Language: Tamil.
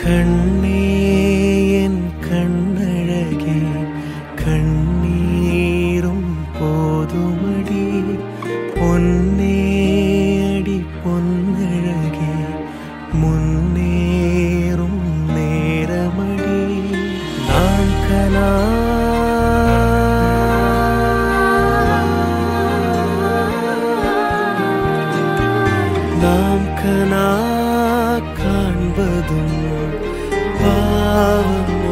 கண்ணே என் கண்ணழகே கண்ணீரும் போதுமடி பொன்னே அடி பொன்னழகே முன்னேறும் நேரமடி நான் கனா நாம் கனா காண்பதும் பாவம்